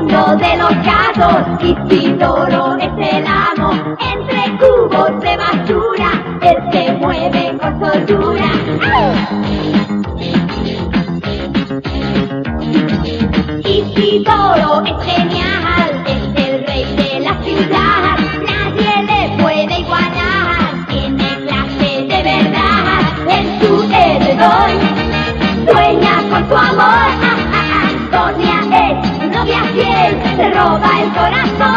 mundo de los gatos. Isidoro es el amo, entre cubos de basura, él se mueve con soltura. Isidoro es genial, es el rey de la ciudad, nadie le puede igualar, tiene clase de verdad, en su edredón sueña con su amor. Antonia es su novia fiel, se roba el corazón.